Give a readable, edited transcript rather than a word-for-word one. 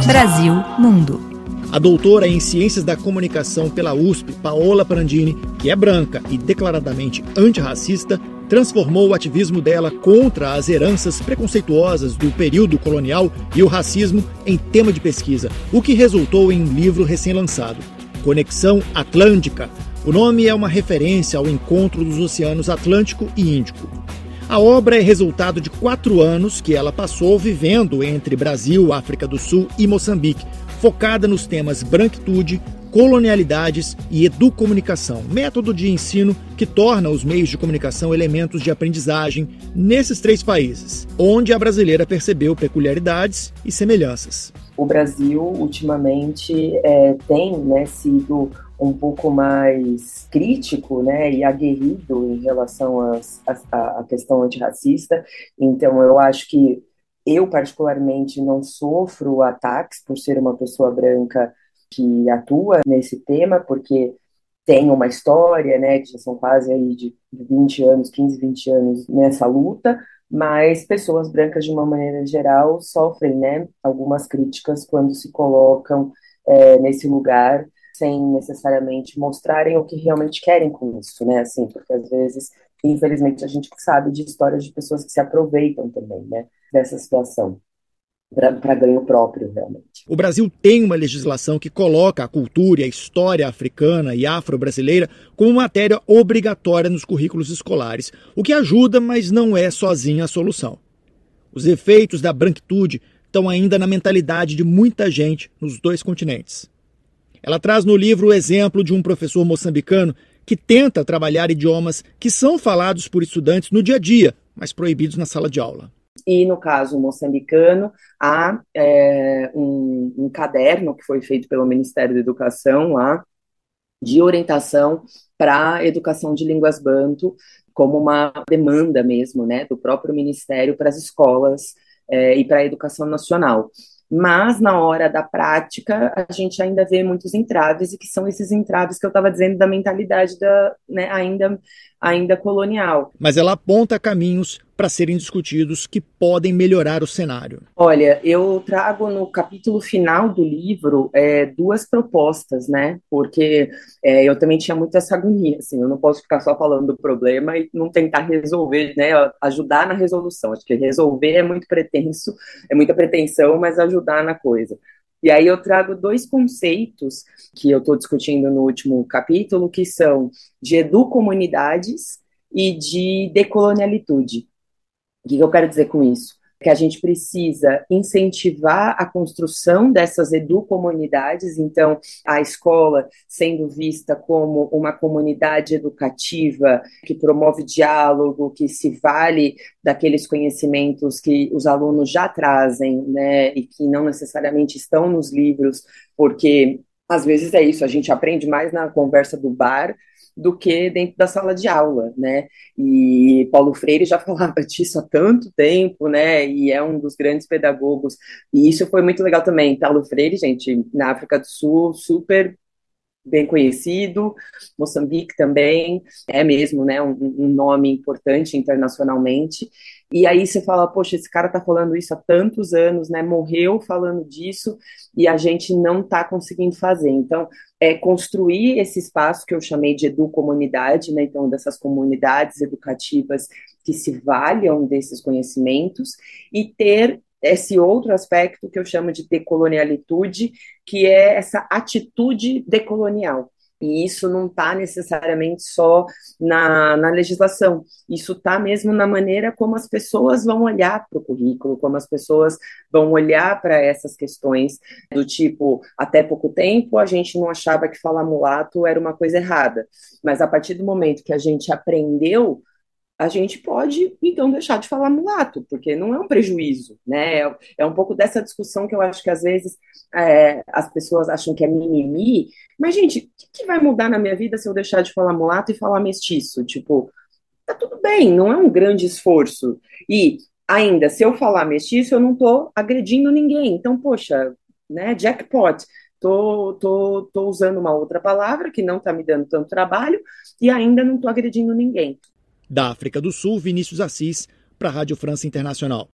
Brasil Mundo. A doutora em Ciências da Comunicação pela USP, Paola Prandini, que é branca e declaradamente antirracista, transformou o ativismo dela contra as heranças preconceituosas do período colonial e o racismo em tema de pesquisa, o que resultou em um livro recém-lançado, Conexão Atlântica. O nome é uma referência ao encontro dos oceanos Atlântico e Índico. A obra é resultado de 4 anos que ela passou vivendo entre Brasil, África do Sul e Moçambique, focada nos temas branquitude, colonialidades e educomunicação, método de ensino que torna os meios de comunicação elementos de aprendizagem nesses 3 países, onde a brasileira percebeu peculiaridades e semelhanças. O Brasil, ultimamente, tem sido um pouco mais crítico, e aguerrido em relação à questão antirracista. Então, eu acho que eu, particularmente, não sofro ataques por ser uma pessoa branca que atua nesse tema, porque tem uma história, que já são quase aí de 20 anos, 15, 20 anos nessa luta, mas pessoas brancas, de uma maneira geral, sofrem, algumas críticas quando se colocam nesse lugar, sem necessariamente mostrarem o que realmente querem com isso, porque às vezes, infelizmente, a gente sabe de histórias de pessoas que se aproveitam também, dessa situação, para ganho próprio, realmente. O Brasil tem uma legislação que coloca a cultura e a história africana e afro-brasileira como matéria obrigatória nos currículos escolares, o que ajuda, mas não é sozinha a solução. Os efeitos da branquitude estão ainda na mentalidade de muita gente nos 2 continentes. Ela traz no livro o exemplo de um professor moçambicano que tenta trabalhar idiomas que são falados por estudantes no dia a dia, mas proibidos na sala de aula. E, no caso moçambicano, há um caderno que foi feito pelo Ministério da Educação lá, de orientação para a educação de línguas banto, como uma demanda mesmo, do próprio Ministério para as escolas e para a educação nacional. Mas, na hora da prática, a gente ainda vê muitos entraves, e que são esses entraves que eu estava dizendo da mentalidade ainda colonial. Mas ela aponta caminhos para serem discutidos que podem melhorar o cenário. Olha, eu trago no capítulo final do livro 2 propostas, porque eu também tinha muito essa agonia, eu não posso ficar só falando do problema e não tentar resolver, ajudar na resolução. Acho que resolver é muito pretenso, é muita pretensão, mas ajudar na coisa. E aí eu trago 2 conceitos que eu estou discutindo no último capítulo, que são de educomunidades e de decolonialitude. O que eu quero dizer com isso? Que a gente precisa incentivar a construção dessas educomunidades, então a escola sendo vista como uma comunidade educativa que promove diálogo, que se vale daqueles conhecimentos que os alunos já trazem, e que não necessariamente estão nos livros, porque às vezes é isso, a gente aprende mais na conversa do bar do que dentro da sala de aula, E Paulo Freire já falava disso há tanto tempo, E é um dos grandes pedagogos. E isso foi muito legal também. Paulo Freire, gente, na África do Sul, super bem conhecido, Moçambique também, é mesmo, um nome importante internacionalmente. E aí você fala, poxa, esse cara tá falando isso há tantos anos, morreu falando disso, e a gente não tá conseguindo fazer. Então, construir esse espaço que eu chamei de educomunidade, então dessas comunidades educativas que se valham desses conhecimentos, e ter esse outro aspecto que eu chamo de decolonialitude, que é essa atitude decolonial. E isso não está necessariamente só na legislação, isso está mesmo na maneira como as pessoas vão olhar para o currículo, como as pessoas vão olhar para essas questões, do tipo, até pouco tempo a gente não achava que falar mulato era uma coisa errada, mas a partir do momento que a gente aprendeu, a gente pode, então, deixar de falar mulato, porque não é um prejuízo, É um pouco dessa discussão que eu acho que, às vezes, as pessoas acham que é mimimi, mas, gente, o que vai mudar na minha vida se eu deixar de falar mulato e falar mestiço? Tipo, tá tudo bem, não é um grande esforço. E, ainda, se eu falar mestiço, eu não tô agredindo ninguém. Então, poxa, jackpot. Tô usando uma outra palavra que não tá me dando tanto trabalho e ainda não tô agredindo ninguém. Da África do Sul, Vinícius Assis, para a Rádio França Internacional.